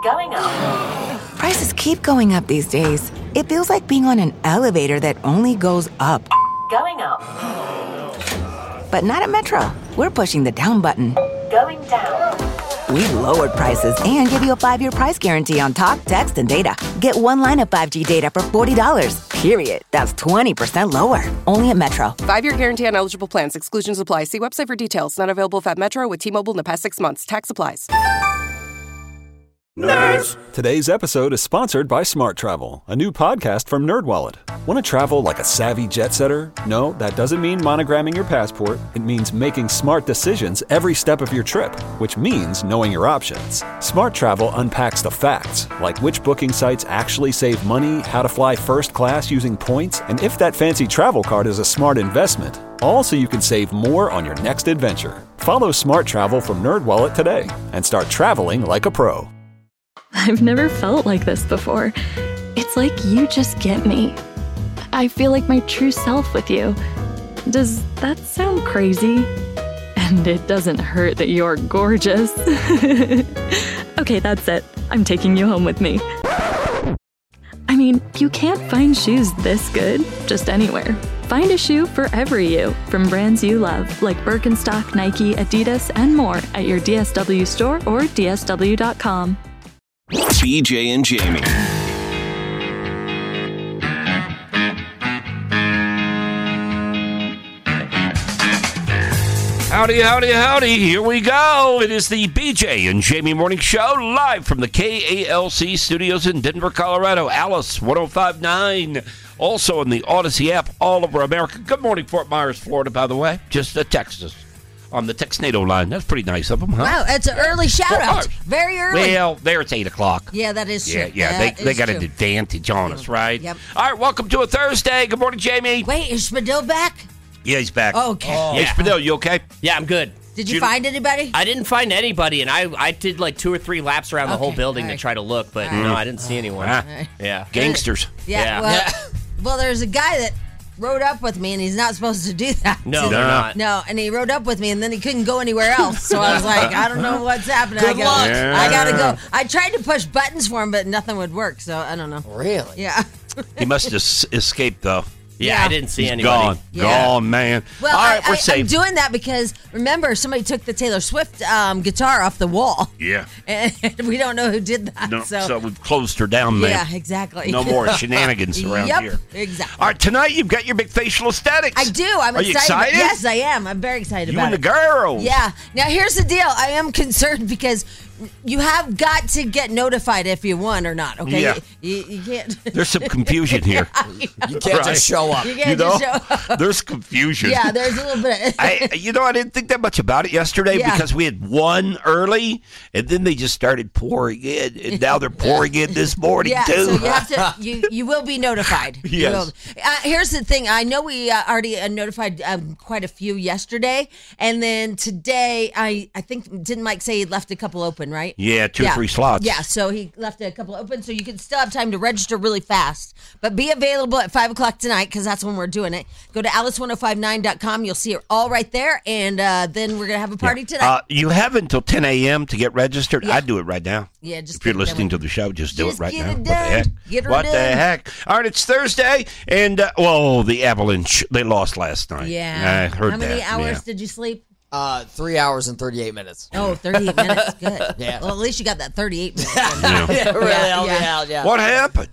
Going up. Prices keep going up these days. It feels like being on an elevator that only goes up. Going up. But not at Metro. We're pushing the down button. Going down. We've lowered prices and give you a 5-year price guarantee on talk, text, and data. Get one line of 5G data for $40. Period. That's 20% lower. Only at Metro. 5-year guarantee on eligible plans. Exclusions apply. See website for details. Not available at Metro with T-Mobile in the past 6 months. Tax applies. Nerds! Today's episode is sponsored by Smart Travel, a new podcast from NerdWallet. Want to travel like a savvy jet setter? No, that doesn't mean monogramming your passport. It means making smart decisions every step of your trip, which means knowing your options. Smart Travel unpacks the facts, like which booking sites actually save money, how to fly first class using points, and if that fancy travel card is a smart investment. All so you can save more on your next adventure. Follow Smart Travel from NerdWallet today and start traveling like a pro. I've never felt like this before. It's like you just get me. I feel like my true self with you. Does that sound crazy? And it doesn't hurt that you're gorgeous. Okay, that's it. I'm taking you home with me. I mean, you can't find shoes this good just anywhere. Find a shoe for every you from brands you love, like Birkenstock, Nike, Adidas, and more at your DSW store or DSW.com. BJ and Jamie. Howdy, howdy, howdy. Here we go. It is the BJ and Jamie Morning Show, live from the KALC studios in Denver, Colorado. Alice 105.9. Also in the Odyssey app all over America. Good morning, Fort Myers, Florida, by the way. Just text us on the Texnado line. That's pretty nice of them, huh? Wow, that's an early shout-out. Very early. Well, there it's 8 o'clock. Yeah, that is true. Yeah, they got true. an advantage on us, right? Yep. All right, welcome to a Thursday. Good morning, Jamie. Wait, is Spadil back? Yeah, he's back. Oh, okay. Hey, Spadil, you okay? Yeah, I'm good. Did you find anybody? I didn't find anybody, and I did like 2 or 3 laps around the whole building to try to look, but no, I didn't see anyone. Yeah. Gangsters. Yeah. Well, there's a guy that rode up with me, and he's not supposed to do that. No, they're not. No, and he rode up with me, and then he couldn't go anywhere else. So I was like, I don't know what's happening. Good luck. I gotta go. I tried to push buttons for him, but nothing would work. So I don't know. Really? Yeah. He must have escaped, though. Yeah, I didn't see He's anybody. Gone, man. Well, all right, we're safe. I'm doing that because, remember, somebody took the Taylor Swift guitar off the wall. Yeah. And we don't know who did that. No, so so we've closed her down, man. yeah, exactly. No more shenanigans around here. Exactly. All right, tonight you've got your big facial aesthetics. I do. I'm Are you excited. excited? Yes, I am. I'm very excited You about and it. the girls. Yeah. Now, here's the deal. I am concerned because you have got to get notified if you won or not, okay? Yeah. You can't. There's some confusion here. You can't just show up. You can't just show up. There's confusion. Yeah, there's a little bit. I didn't think that much about it yesterday because we had won early, and then they just started pouring in, and now they're pouring in this morning Yeah, too. so you have to. You will be notified. You Yes. will. Here's the thing. I know we already notified quite a few yesterday, and then today I think didn't Mike say he left a couple open, right? Yeah, 2 or 3 slots. Yeah, so he left a couple open, so you can still have time to register really fast. But be available at 5 o'clock tonight because that's when we're doing it. Go to alice1059.com. You'll see it all right there, and then we're going to have a party tonight. You have until 10 a.m. to get registered. Yeah. I'd do it right now. Yeah, just if you're get it done listening with- to the show, just do it right get now. it What the done. heck? Get her what done. the heck? All right, it's Thursday, and the Avalanche, they lost last night. Yeah. I heard How many that. hours yeah. did you sleep? 3 hours and 38 minutes. Oh, 38 minutes. Good. Yeah. Well, at least you got that 38 minutes. Yeah, really helped me yeah. out, yeah. What happened?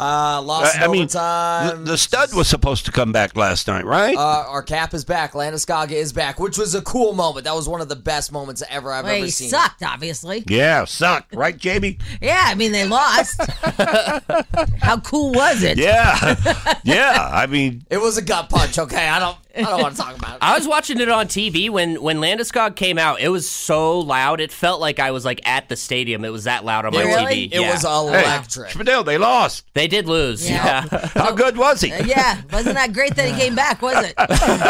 Lost in overtime. The stud was supposed to come back last night, right? Our cap is back. Landeskog is back, which was a cool moment. That was one of the best moments I've Well, ever he seen. sucked, obviously. Yeah, sucked, right, Jamie? Yeah, I mean, they lost. How cool was it? Yeah, yeah. I mean, It was a gut punch. Okay, I don't want to talk about it. I was watching it on TV when Landeskog came out. It was so loud. It felt like I was like at the stadium. It was that loud on my Really? TV. It Yeah. was electric. Spadil, they lost. They did lose. Yeah. Yeah. How good was he? Yeah, wasn't that great that he came back, was it?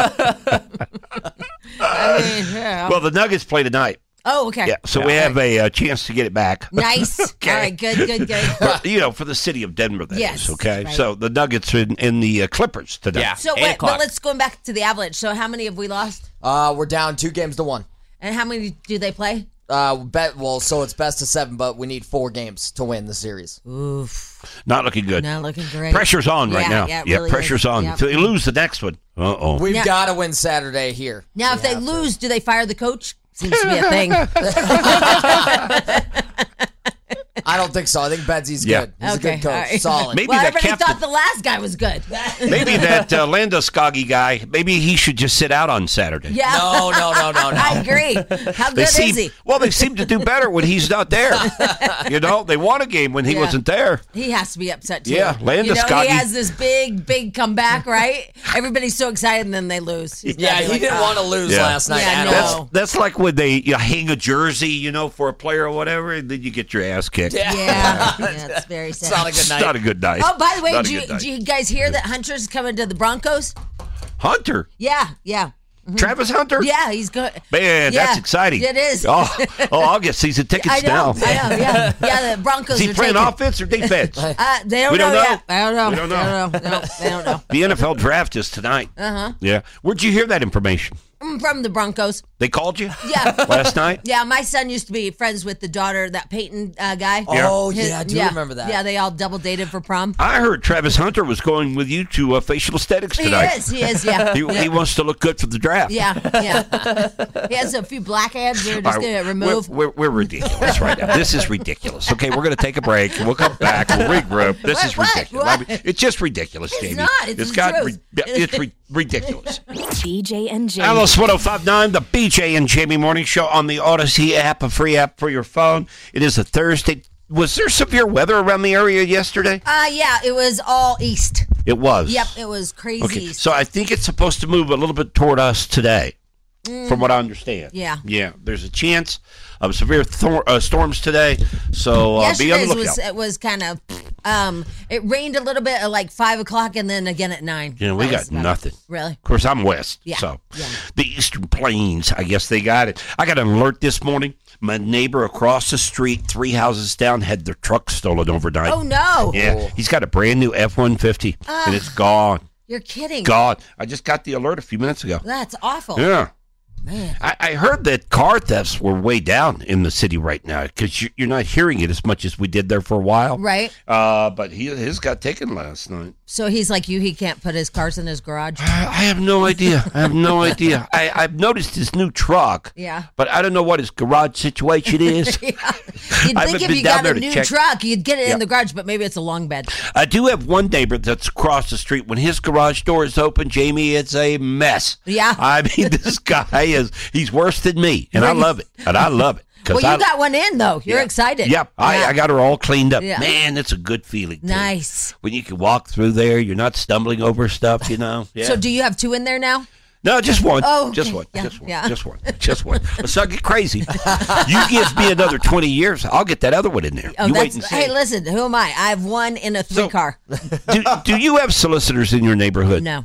I mean, yeah. Well, the Nuggets play tonight. Oh, okay. Yeah, so we have a chance to get it back. Nice. Okay. All right, good. For, for the city of Denver, that is, Yes, okay? right. So the Nuggets are in the Clippers today. Yeah. So, 8 wait, o'clock. but let's go back to the Avalanche. So, how many have we lost? We're down 2 games to 1. And how many do they play? So it's best of 7, but we need 4 games to win the series. Oof. Not looking good. Not looking great. Pressure's on right now. Yeah, it really pressure's is. on. Yep. Until they lose the next one. Uh-oh. We've Now- got to win Saturday here. Now, if they lose, do they fire the coach? Seems to be a thing. I don't think so. I think Bedsy's Yeah. good. He's a Okay, good coach. all right. Solid. Maybe Well, that everybody captain- thought the last guy was good. Maybe that Landeskog guy, maybe he should just sit out on Saturday. Yeah. No. I agree. How good is he? Well, they seem to do better when he's not there. They won a game when he Yeah. wasn't there. He has to be upset too. Yeah, Landeskog. He has this big comeback, right? Everybody's so excited, and then they lose. He's Yeah, gotta be he like, didn't "Oh." want to lose Yeah. last night Yeah, at no. all. That's like when they hang a jersey, for a player or whatever, and then you get your ass kicked. Yeah, it's very sad. It's not a good It's night. not a good night. Oh, by the way, Not a did good night. you guys hear that Hunter's coming to the Broncos? Hunter? Yeah. Travis Hunter? Yeah, he's good. Man, that's exciting. It is. I'll get season tickets I know, now. yeah. The Broncos Is he are playing taking. offense or defense? They don't We know don't know. yet. I don't know. We don't know. No, they don't know. The NFL draft is tonight. Uh-huh. Yeah. Where'd you hear that information? From the Broncos. They called you Yeah. last night? Yeah, my son used to be friends with the daughter, that Peyton guy. Oh, yeah, I do remember that. Yeah, they all double dated for prom. I heard Travis Hunter was going with you to facial aesthetics tonight. He is, yeah. He wants to look good for the draft. Yeah. He has a few blackheads they're just All right, going to remove. We're ridiculous right now. This is ridiculous. Okay, we're going to take a break. We'll come back. We'll regroup. This is What? ridiculous. What? I mean, it's just ridiculous, It's Jamie. not. It's the truth. It's ridiculous. BJ and Jamie. Alice 1059, the BJ and Jamie Morning Show on the Odyssey app, a free app for your phone. It is a Thursday. Was there severe weather around the area yesterday? Yeah, it was all east. It was. Yep, it was crazy Okay, east. so I think it's supposed to move a little bit toward us today, from what I understand. Yeah. Yeah, there's a chance of severe storms today, so be on the Yesterday's lookout. was kind of, it rained a little bit at like 5 o'clock and then again at 9. Yeah, we That got was about it. nothing. Really? Of course, I'm west, Yeah, so yeah. the Eastern Plains, I guess they got it. I got an alert this morning. My neighbor across the street, 3 houses down, had their truck stolen overnight. Oh, no. Yeah, he's got a brand new F-150, and it's gone. You're kidding. Gone. I just got the alert a few minutes ago. That's awful. Yeah. Man. I heard that car thefts were way down in the city right now because you're not hearing it as much as we did there for a while. Right. But his got taken last night. So he's like you, he can't put his cars in his garage. I have no idea. I've noticed his new truck. Yeah. But I don't know what his garage situation is. You'd I think haven't if been you down got there a to new check. truck, you'd get it Yeah. in the garage, but maybe it's a long bed. I do have one neighbor that's across the street. When his garage door is open, Jamie, it's a mess. Yeah. I mean, this guy he's worse than me, and I love it. Well, you got one in, though. You're excited. Yep, I got her all cleaned up. Yeah. Man, it's a good feeling. too. Nice. When you can walk through there, you're not stumbling over stuff, Yeah. So do you have 2 in there now? No, just one. Oh, okay. Just one. Yeah, Just one. yeah. Just one. Let's not get crazy. You give me another 20 years, I'll get that other one in there. Oh, You wait and see. hey, listen, who am I? I have 1 in a 3 car. do you have solicitors in your neighborhood? No.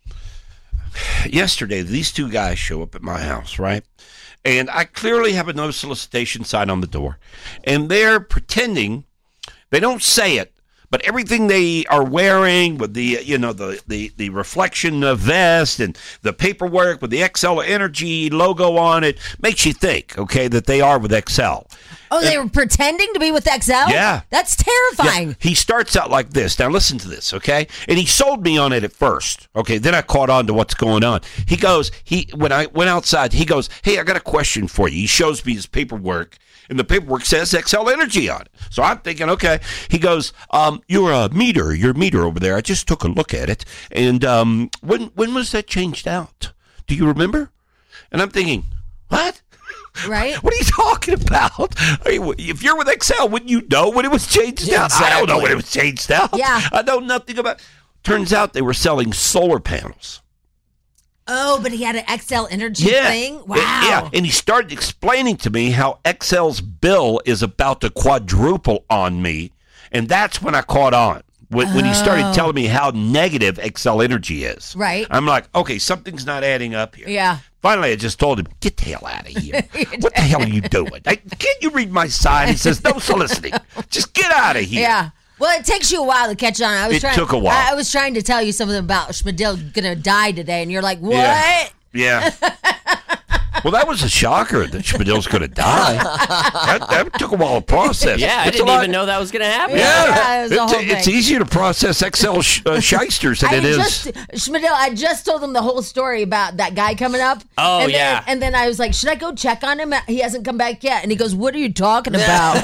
Yesterday, these 2 guys show up at my house, right? And I clearly have a no solicitation sign on the door. And they're pretending, they don't say it, but everything they are wearing with the, the reflection vest and the paperwork with the Excel Energy logo on it makes you think, okay, that they are with Excel. Oh, they were pretending to be with XL? Yeah. That's terrifying. Yeah, he starts out like this. Now listen to this, okay? And he sold me on it at first. Okay, then I caught on to what's going on. He goes, when I went outside, he goes, "Hey, I got a question for you." He shows me his paperwork, and the paperwork says XL Energy on it. So I'm thinking, okay. He goes, your meter over there, I just took a look at it. And when was that changed out? Do you remember? And I'm thinking, what? Right? What are you talking about? I mean, if you're with Excel, wouldn't you know when it was changed out? I don't know when it was changed out. Yeah. I know nothing about. Turns out they were selling solar panels. Oh, but he had an XL Energy thing? Wow. Yeah, and he started explaining to me how Excel's bill is about to quadruple on me, and that's when I caught on. When he started telling me how negative Excel Energy is. Right. I'm like, okay, something's not adding up here. Yeah. Finally, I just told him, get the hell out of here. What the hell are you doing? Can't you read my sign? He says, no soliciting. Just get out of here. Yeah. Well, it takes you a while to catch on. It took a while. I was trying to tell you something about Schmidl going to die today, and you're like, what? Yeah. Well, that was a shocker that Schmidl's going to die. that took a while to process. Yeah, I didn't even know that was going to happen. Yeah, it was a whole it's thing. easier to process XL shysters than it is. Schmidl, I just told him the whole story about that guy coming up. Oh, and yeah. Then I was like, should I go check on him? He hasn't come back yet. And he goes, what are you talking about?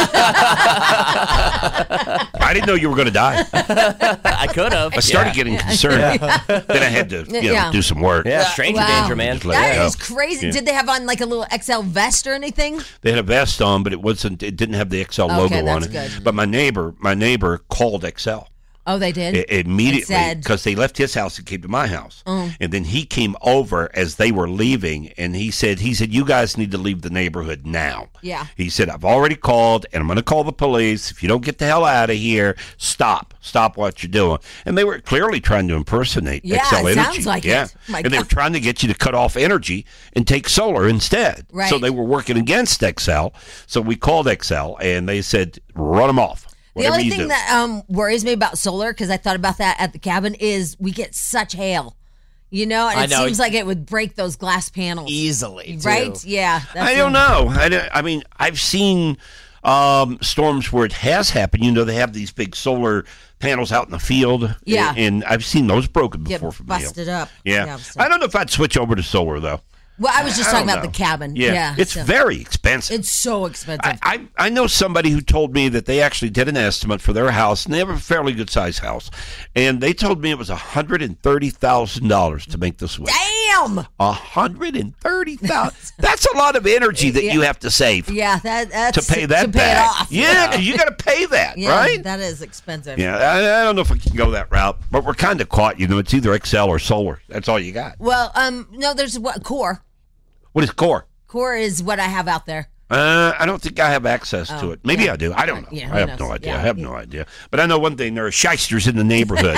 I didn't know you were going to die. I could have. I started getting concerned. Then I had to do some work. Yeah, stranger danger, man. Just let it That go. is crazy. Yeah. Did they have on like a little XL vest or anything? They had a vest on, but it didn't have the XL logo on that's it. good. But my neighbor called XL. Oh, they did? Immediately, It said- because they left his house and came to my house. Mm. And then he came over as they were leaving, and he said, you guys need to leave the neighborhood now. Yeah. He said, I've already called, and I'm going to call the police. If you don't get the hell out of here, stop what you're doing. And they were clearly trying to impersonate Yeah, XL it Energy. sounds like yeah. it. My And they were God. trying to get you to cut off energy and take solar instead. Right. So they were working against XL. So we called XL, and they said, run them off. The Whatever only you thing do. that worries me about solar, because I thought about that at the cabin, is we get such hail. And I it know. seems like it would break those glass panels. Easily, too. Right? Yeah. that's I don't know. I mean, I've seen storms where it has happened. They have these big solar panels out in the field. Yeah. And I've seen those broken Get before from hail. busted up. Yeah. so- I don't know if I'd switch over to solar, though. Well, I was just I talking don't about know. the cabin. Yeah. It's so- very expensive. It's so expensive. I know somebody who told me that they actually did an estimate for their house, and they have a fairly good sized house, and they told me it was $130,000 to make the switch. Damn! $130,000. That's a lot of energy that you have to save Yeah, that's to pay that to back. pay it off. Yeah, 'cause you got to pay that, Yeah, right? that is expensive. Yeah, I don't know if we can go that route, but we're kind of caught. It's either XL or solar. That's all you got. Well, no, there's Core. What is Core? Core is what I have out there. I don't think I have access to it. Maybe I do. I don't know. Yeah, I who have no knows? idea. Yeah. I have no idea. But I know one thing: there are shysters in the neighborhood.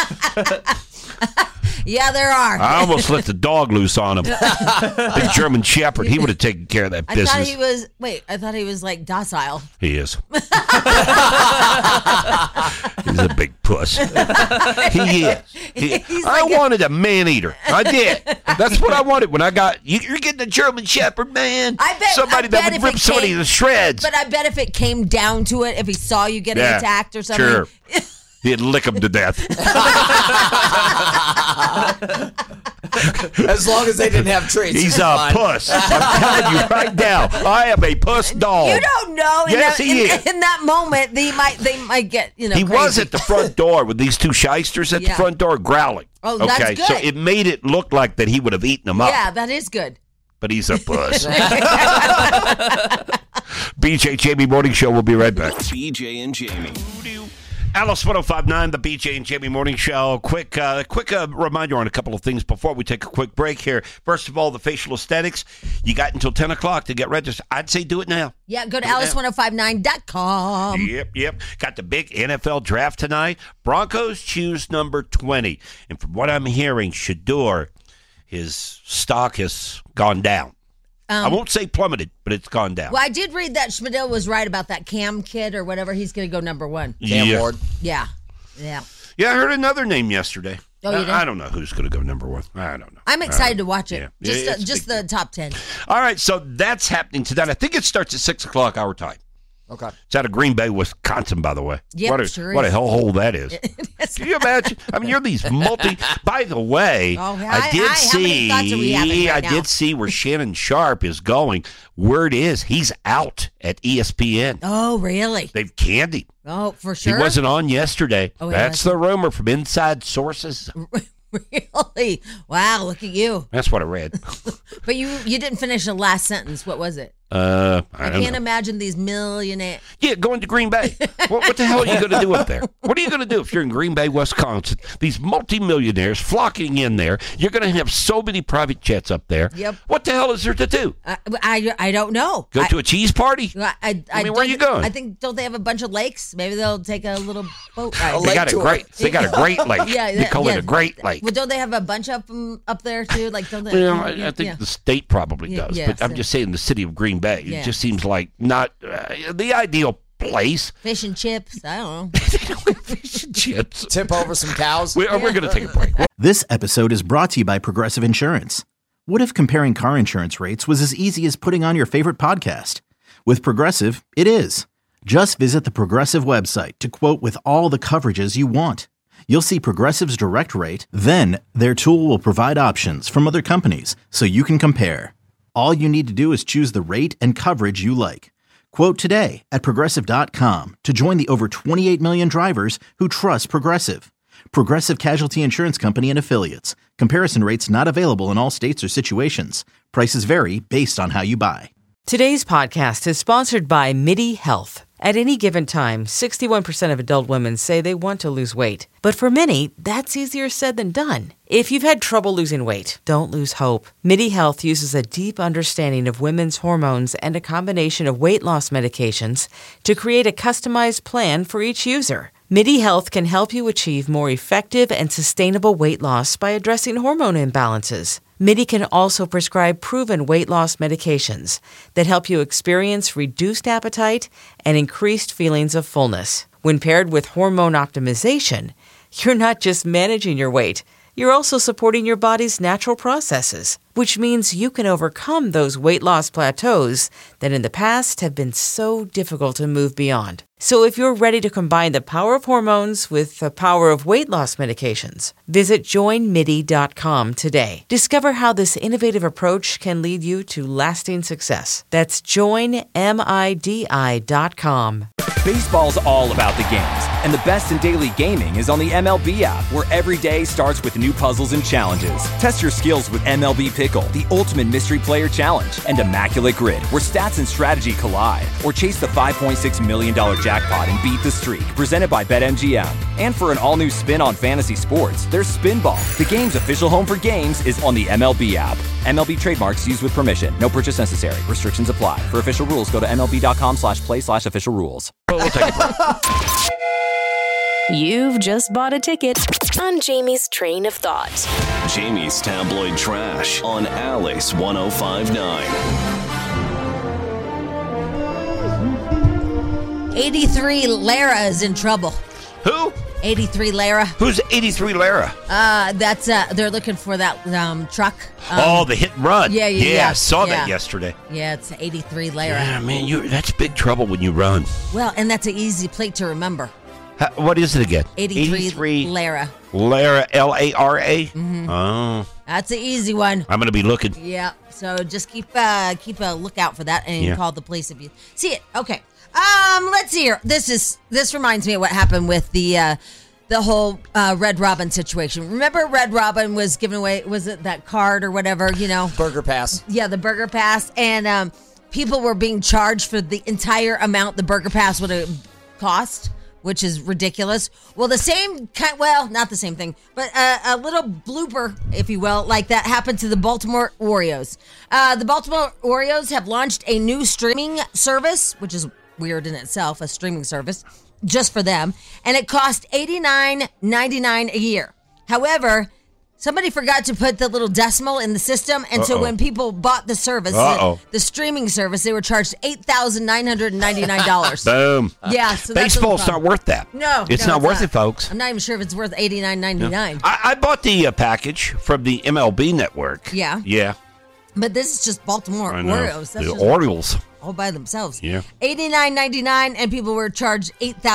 Yeah, there are. I almost let the dog loose on him. Big German Shepherd. He would have taken care of that I business. I thought he was like docile. He is. He's a big puss. He is. I wanted a man eater. I did. That's what I wanted when I got. You're getting a German Shepherd, man. I bet somebody that would rip somebody to shreds. But I bet if it came down to it, if he saw you getting attacked or something, sure. He'd lick him to death. As long as they didn't have traits. He's you're a fine. puss. I'm telling you right now. I am a puss dog. you don't know. Yes, he is. In that moment, they might get He crazy. was at the front door with these two shysters at the front door growling. Oh, that's okay, good. so it made it look like that he would have eaten them up. Yeah, that is good. But he's a puss. BJ Jamie Morning Show. We'll be right back. BJ and Jamie. Alice 105.9, the BJ and Jamie Morning Show. Quick reminder on a couple of things before we take a quick break here. First of all, the facial aesthetics. You got until 10 o'clock to get registered. I'd say do it now. Yeah, go to alice1059.com. Yep. Got the big NFL draft tonight. Broncos choose number 20. And from what I'm hearing, Shador, his stock has gone down. I won't say plummeted, but it's gone down. Well, I did read that Schmidl was right about that Cam kid or whatever. He's going to go number one. Cam Ward. Yeah. Yeah, I heard another name yesterday. Oh, you did? I don't know who's going to go number one. I don't know. I'm excited to watch it. Yeah. It's Just the top 10. All right, so that's happening tonight. I think it starts at 6 o'clock our time. Okay. It's out of Green Bay, Wisconsin, by the way. Yep, what a hellhole that is. Can you imagine? I mean, you're these By the way, how many thoughts are we having right now? did see where Shannon Sharp is going. Word is he's out at ESPN. Oh, really? They've canned him. Oh, for sure? He wasn't on yesterday. Oh, That's the rumor from inside sources. Really? Wow, look at you. That's what I read. But you didn't finish the last sentence. What was it? I can't imagine these millionaires. Yeah, going to Green Bay. What the hell are you going to do up there? What are you going to do if you're in Green Bay, Wisconsin? These multimillionaires flocking in there. You're going to have so many private jets up there. Yep. What the hell is there to do? I don't know. Go to a cheese party? I mean, where are you going? I think, don't they have a bunch of lakes? Maybe they'll take a little boat ride. They got a great lake. Yeah, they call it a great lake. Well, don't they have a bunch of them up there too? Like, don't they? Well, I think the state probably does, but I'm just saying the city of Green Bay. Yeah. It just seems like not the ideal place. Fish and chips. I don't know. Fish and chips. Tip over some cows. We're going to take a break. This episode is brought to you by Progressive Insurance. What if comparing car insurance rates was as easy as putting on your favorite podcast? With Progressive, it is. Just visit the Progressive website to quote with all the coverages you want. You'll see Progressive's direct rate, then their tool will provide options from other companies so you can compare. All you need to do is choose the rate and coverage you like. Quote today at Progressive.com to join the over 28 million drivers who trust Progressive. Progressive Casualty Insurance Company and Affiliates. Comparison rates not available in all states or situations. Prices vary based on how you buy. Today's podcast is sponsored by MIDI Health. At any given time, 61% of adult women say they want to lose weight. But for many, that's easier said than done. If you've had trouble losing weight, don't lose hope. MIDI Health uses a deep understanding of women's hormones and a combination of weight loss medications to create a customized plan for each user. MIDI Health can help you achieve more effective and sustainable weight loss by addressing hormone imbalances. MIDI can also prescribe proven weight loss medications that help you experience reduced appetite and increased feelings of fullness. When paired with hormone optimization, you're not just managing your weight, you're also supporting your body's natural processes, which means you can overcome those weight loss plateaus that in the past have been so difficult to move beyond. So if you're ready to combine the power of hormones with the power of weight loss medications, visit joinmidi.com today. Discover how this innovative approach can lead you to lasting success. That's joinmidi.com. Baseball's all about the games, and the best in daily gaming is on the MLB app, where every day starts with new puzzles and challenges. Test your skills with MLB Pickle, the ultimate mystery player challenge, and Immaculate Grid, where stats and strategy collide. Or chase the $5.6 million jackpot and beat the streak, presented by BetMGM. And for an all-new spin on fantasy sports, there's Spinball. The game's official home for games is on the MLB app. MLB trademarks used with permission. No purchase necessary. Restrictions apply. For official rules, go to MLB.com/play/official rules. We'll take a break. You've just bought a ticket on Jamie's train of thought. Jamie's tabloid trash on Alice 105.9. 83 Lara is in trouble. Who? 83 Lara. Who's 83 Lara? That's they're looking for that truck. The hit and run. Yeah. I saw that yesterday. Yeah, it's 83 Lara. Yeah, man, that's big trouble when you run. Well, and that's an easy plate to remember. What is it again? 83 Lara. Lara, Lara? Mm-hmm. Oh. That's an easy one. I'm going to be looking. Yeah, so just keep a lookout for that and call the police if you see it. Okay. Let's see here. This reminds me of what happened with the whole Red Robin situation. Remember Red Robin was giving away, was it that card or whatever, Burger Pass. Yeah, the Burger Pass. And people were being charged for the entire amount the Burger Pass would have cost, which is ridiculous. Well, the same kind, well, not the same thing, but a little blooper, if you will, like that happened to the Baltimore Oreos. The Baltimore Oreos have launched a new streaming service, which is weird in itself, a streaming service just for them, and it cost $89.99 a year. However, somebody forgot to put the little decimal in the system, and so when people bought the service, the streaming service, they were charged $8,999. Boom. Yeah, so baseball's not worth that. No, it's not worth it, folks. I'm not even sure if it's worth $89.99. I bought the package from the MLB Network. Yeah. But this is just Baltimore Oreos. That's the just Orioles. All by themselves. Yeah. $89.99, and people were charged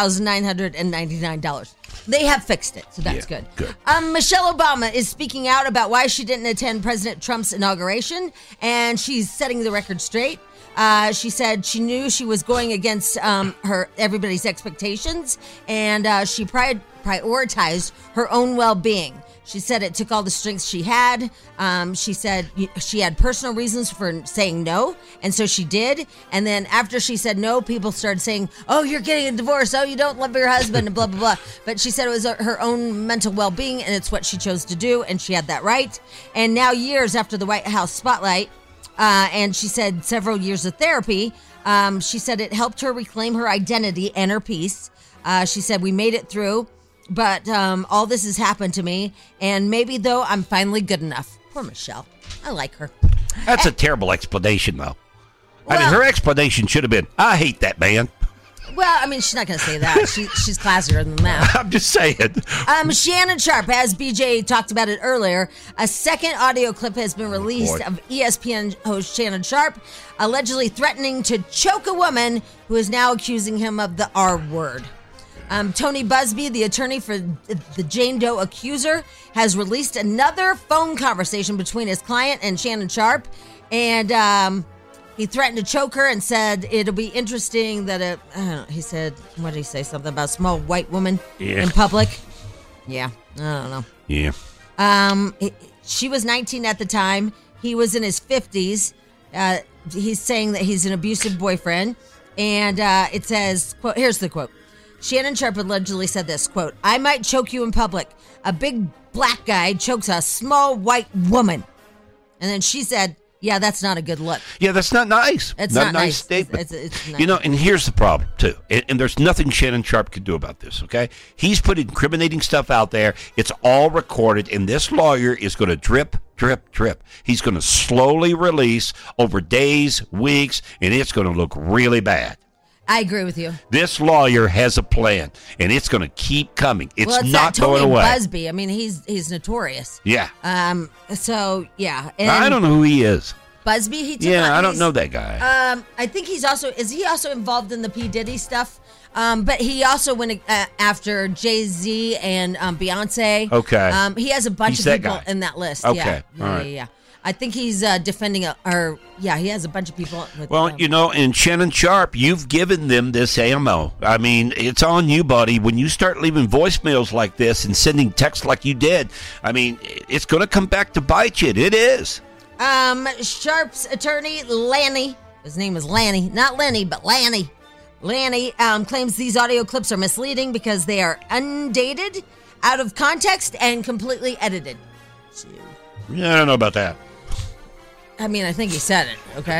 $8,999. They have fixed it, so that's good. Michelle Obama is speaking out about why she didn't attend President Trump's inauguration, and she's setting the record straight. She said she knew she was going against everybody's expectations, and she prioritized her own well-being. She said it took all the strength she had. She said she had personal reasons for saying no, and so she did. And then after she said no, people started saying, oh, you're getting a divorce. Oh, you don't love your husband, and blah, blah, blah. But she said it was her own mental well-being, and it's what she chose to do, and she had that right. And now, years after the White House spotlight, and she said several years of therapy, she said it helped her reclaim her identity and her peace. She said, we made it through. But all this has happened to me, and maybe, though, I'm finally good enough. Poor Michelle. I like her. That's a terrible explanation, though. I mean, her explanation should have been, I hate that man. Well, I mean, she's not going to say that. She's classier than that. I'm just saying. Shannon Sharpe, as BJ talked about it earlier, a second audio clip has been released of ESPN host Shannon Sharpe allegedly threatening to choke a woman who is now accusing him of the R word. Tony Busby, the attorney for the Jane Doe accuser, has released another phone conversation between his client and Shannon Sharpe, and he threatened to choke her and said it'll be interesting that he said, what did he say? Something about a small white woman in public? Yeah, I don't know. Yeah. She was 19 at the time. He was in his 50s. He's saying that he's an abusive boyfriend. And it says, quote, here's the quote. Shannon Sharpe allegedly said this, quote, I might choke you in public. A big black guy chokes a small white woman. And then she said, yeah, that's not a good look. Yeah, that's not nice. It's not not a nice nice. statement. It's not you know, and here's the problem, too. And there's nothing Shannon Sharpe can do about this, okay? He's put incriminating stuff out there. It's all recorded, and this lawyer is going to drip, drip, drip. He's going to slowly release over days, weeks, and it's going to look really bad. I agree with you. This lawyer has a plan, and it's going to keep coming. It's not that Tony going away. Busby. I mean, he's notorious. Yeah. So yeah. And I don't know who he is. Busby. I don't know that guy. I think is he also involved in the P. Diddy stuff? But he also went after Jay-Z and Beyonce. Okay. He has a bunch He's of that people guy. in that list. Okay. Yeah. All right. Yeah. I think he's defending he has a bunch of people. Well, you know, and Shannon Sharpe, you've given them this ammo. I mean, it's on you, buddy. When you start leaving voicemails like this and sending texts like you did, I mean, it's going to come back to bite you. It is. Sharpe's attorney, Lanny, his name is Lanny, not Lenny, but Lanny. Lanny claims these audio clips are misleading because they are undated, out of context, and completely edited. Yeah, I don't know about that. I mean, I think he said it, okay?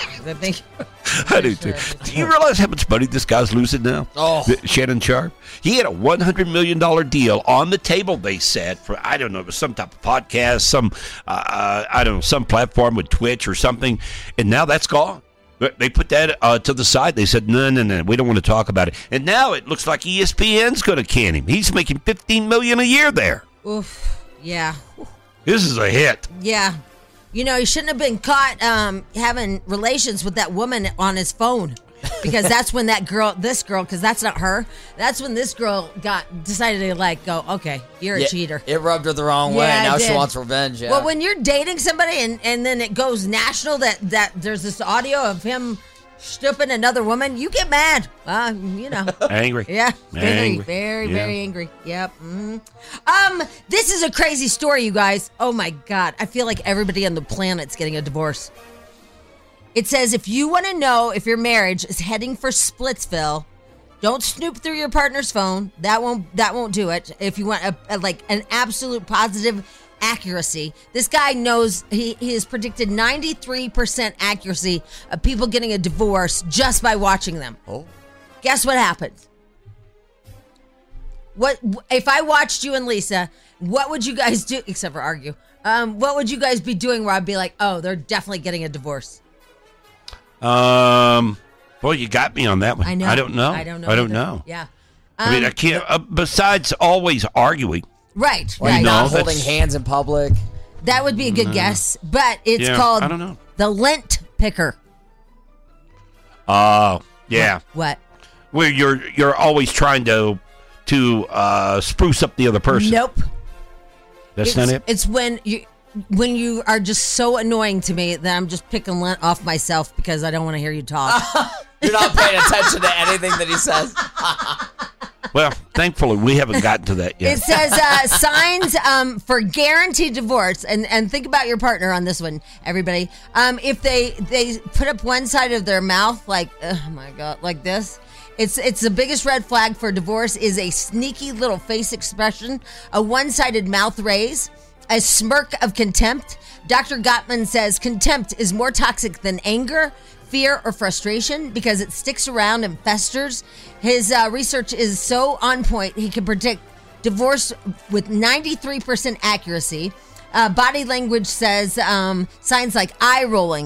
I do too. Do you realize how much money this guy's losing now? Shannon Sharpe? He had a $100 million deal on the table, they said, for, I don't know, it was some type of podcast, some platform with Twitch or something, and now that's gone. They put that to the side. They said, no, we don't want to talk about it. And now it looks like ESPN's going to can him. He's making $15 million a year there. Oof, yeah. This is a hit. Yeah. You know, he shouldn't have been caught having relations with that woman on his phone, because that's when this girl, because that's not her, that's when this girl decided to go, okay, you're a cheater. It rubbed her the wrong way. Now she wants revenge. Yeah. Well, when you're dating somebody and then it goes national that there's this audio of him stooping another woman, you get mad. You know. Angry. Yeah. Angry. Very angry. Yep. This is a crazy story, you guys. Oh my God. I feel like everybody on the planet's getting a divorce. It says if you want to know if your marriage is heading for Splitsville, don't snoop through your partner's phone. That won't do it. If you want an absolute positive accuracy, this guy knows he has predicted 93% accuracy of people getting a divorce just by watching them. Guess what happens? What if I watched you and Lisa? What would you guys do? Except for argue. What would you guys be doing where I'd be like, oh, they're definitely getting a divorce? Well, you got me on that one. I know. I don't know. I don't know. Yeah. I mean, I can't. Besides always arguing. Right. Or not holding hands in public. That would be a good guess, but it's called I don't know. The Lint Picker. Oh, yeah. What? Where you're always trying to spruce up the other person. Nope. That's not it? It's when you are just so annoying to me that I'm just picking lint off myself because I don't want to hear you talk. You're not paying attention to anything that he says. Well, thankfully, we haven't gotten to that yet. It says signs for guaranteed divorce, and think about your partner on this one, everybody. If they put up one side of their mouth like, oh my God, like this, it's the biggest red flag for divorce is a sneaky little face expression, a one-sided mouth raise, a smirk of contempt. Dr. Gottman says contempt is more toxic than anger, fear, or frustration because it sticks around and festers. His research is so on point, he can predict divorce with 93% accuracy. Body language says signs like eye rolling,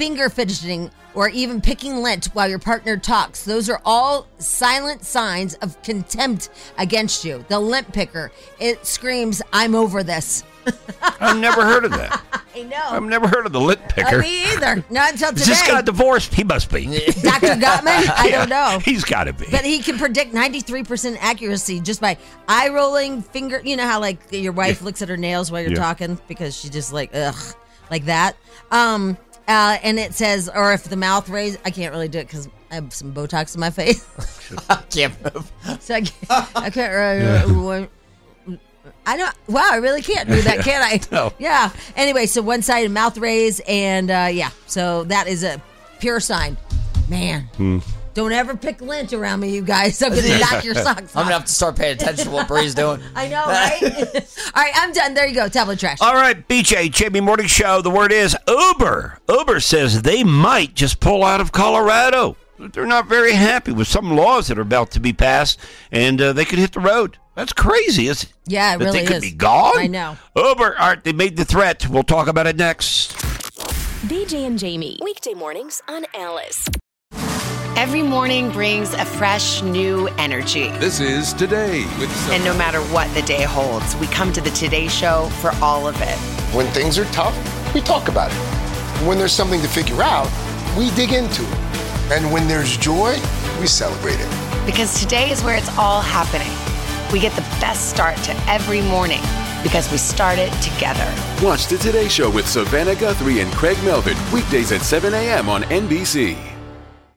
finger fidgeting, or even picking lint while your partner talks. Those are all silent signs of contempt against you. The lint picker, it screams, "I'm over this." I've never heard of that. I know. I've never heard of the lint picker. Me either. Not until today. Is this guy divorced? He must be. Dr. Gottman? I don't know. He's got to be. But he can predict 93% accuracy just by eye rolling, finger. You know how like your wife looks at her nails while you're talking because she's just like, ugh, like that. And it says, or if the mouth raised, I can't really do it because I have some Botox in my face. I can't move. So I can't really. I don't. Wow, I really can't do that, can I? No. Yeah. Anyway, so one-sided mouth raise, and so that is a pure sign. Man, don't ever pick lint around me, you guys. I'm gonna knock your socks off. I'm gonna have to start paying attention to what Bree's doing. I know, right? All right, I'm done. There you go. Tablet trash. All right, BJ, Jamie Morning Show. The word is Uber. Uber says they might just pull out of Colorado. They're not very happy with some laws that are about to be passed, and they could hit the road. That's crazy, isn't it? Yeah, it really is. They could be gone. I know. Uber, all right, they made the threat. We'll talk about it next. BJ and Jamie. Weekday mornings on Alice. Every morning brings a fresh, new energy. This is Today with And no matter what the day holds, we come to the Today Show for all of it. When things are tough, we talk about it. When there's something to figure out, we dig into it. And when there's joy, we celebrate it. Because today is where it's all happening. We get the best start to every morning because we start it together. Watch the Today Show with Savannah Guthrie and Craig Melvin weekdays at 7 a.m. on NBC.